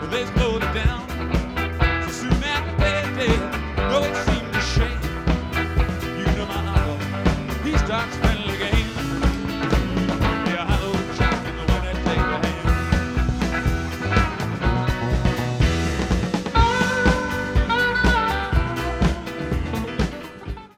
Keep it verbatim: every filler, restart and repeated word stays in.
They slowed it down. So soon after they did, no, it seemed to shake. You know my uncle, he starts